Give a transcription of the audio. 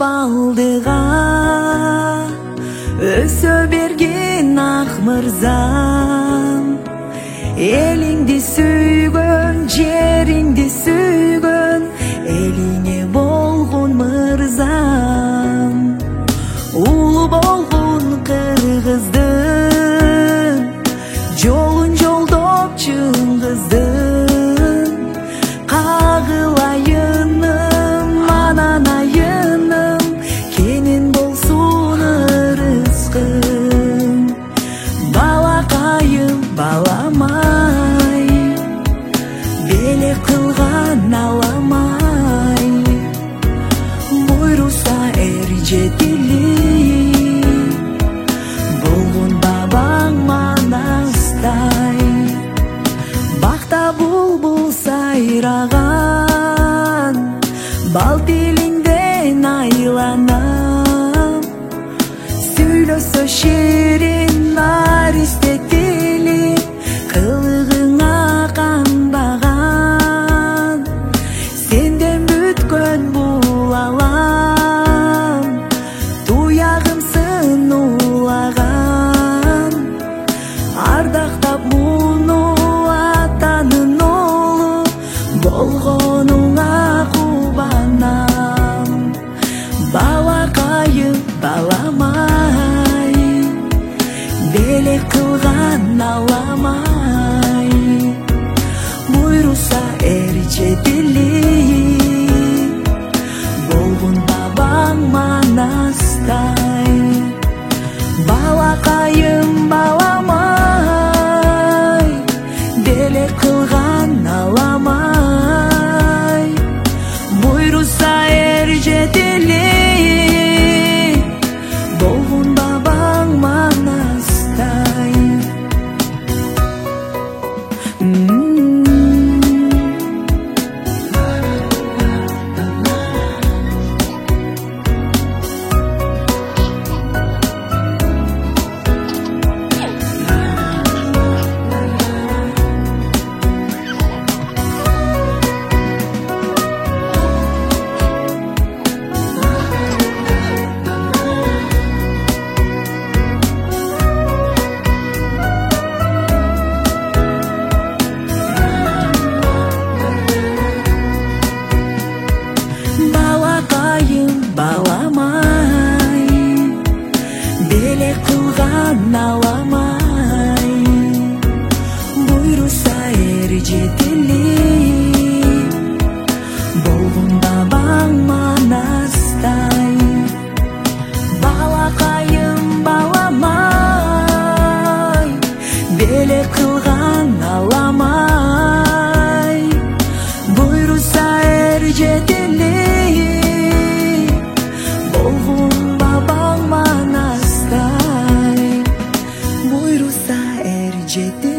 алдыга өсө бергин ак мырзам. Элиңди сүйгөн, жериңди сүйгөн, элиңе болгон мырзам. Улуу болгон кыргыздын, жолун жолдоп чыңгыздын. Кагылайыным, анан айыным, кенин болсун ырыскым. Балакайым баламай, белек кылган аламай. Буйруса эр жетили, болгон бабаң манастай. Бакта булбул сайраган, бал тилиңден айланам. Сүйлөсө ширин наристе тили, кылыгыңа канбаган. Сенден бүткөн бул алам, туягымсың улаган. Ардактап муну атанын оолу, болгонуңа кубанам. Балакайым баламай, белек кылган аламай. Буйруса эр жетили, болгон бабаң манастай. Балакайым баламай, белек кылган аламай. Буйруса эр жетили, болгон бабаң манастай. Балакайым баламай, белек кылган аламай. Буйруса эр жетили, болгон бабаң манастай. Балакайым баламай, белек кылган аламай. Буйруса эр жетили, болгон бабаң манастай. Буйруса эр жетили.